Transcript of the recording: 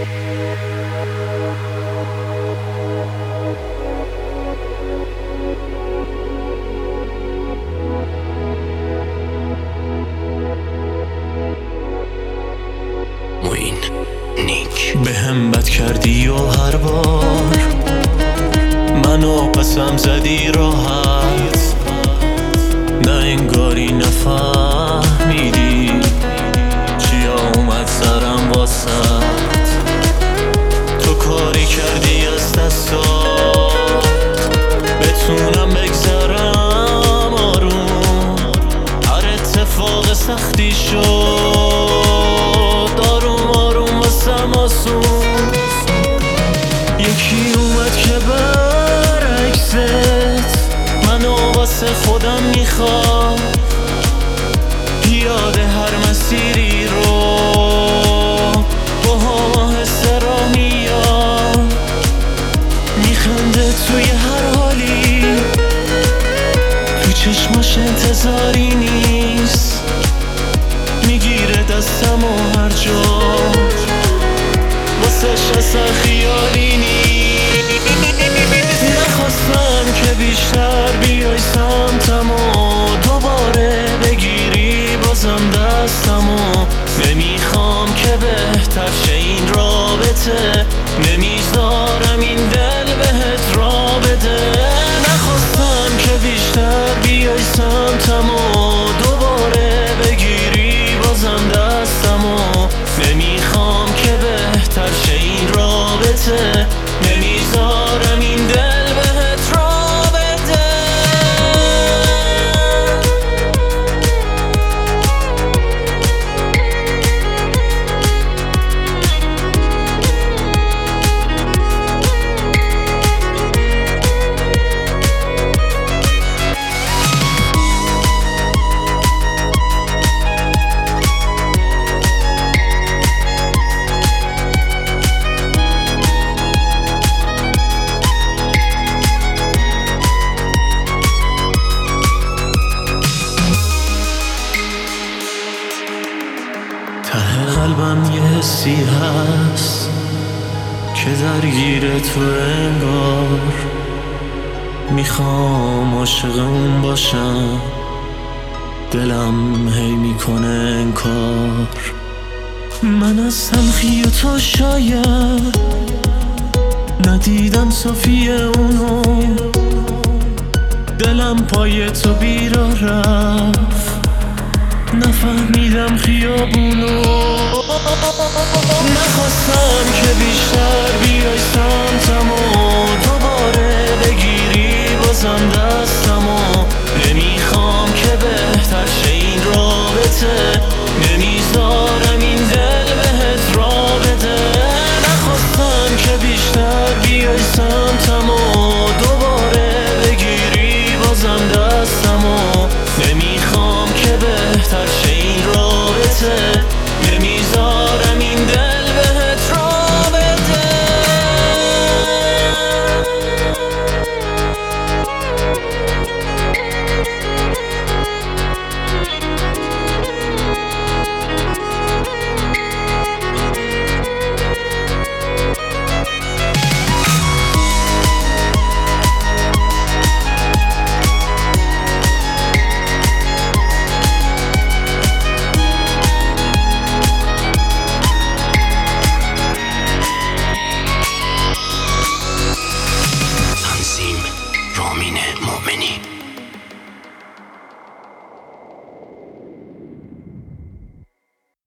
موین نیک به هم بد کردی و هر بار منو قسم زدی راحت، نه انگاری نفهمیدی چیا اومد سرم واسط. تو کاری کردی از دستات بتونم بگذرم آروم، هر اتفاق سختی شد آروم آروم واسم آسون. یکی اومد که برعکست منو واسه خودم میخوام، پیاده هر مسیری رو با آهسته راه میام، میخنده توی هر حالی، تو چشماش انتظاری نیست، میگیره دستم و هر جا واسش اصلا خیالی نیست. نخواستم که بیشتر بیای سمتم و دوباره بگیری بازم دستم و نمیخوام که بهتر شه این رابطه، نمیذارم این دل بهت را بده. نخواستم که بیشتر بیای سمتم و دوباره بگیری بازم دستم و نمیخوام که بهتر شه این رابطه، نمیذارم این دل بهت را بده. ته قلبم یه حسی هست که درگیر تو انگار، میخوام عاشق اون باشم، دلم هی میکنه انکار. من از تلخی تو شاید ندیدم صافی اونو، دلم پای تو بیراه رفت نفهمیدم خیابونو. نخواستم که بیشتر بیای سمتم و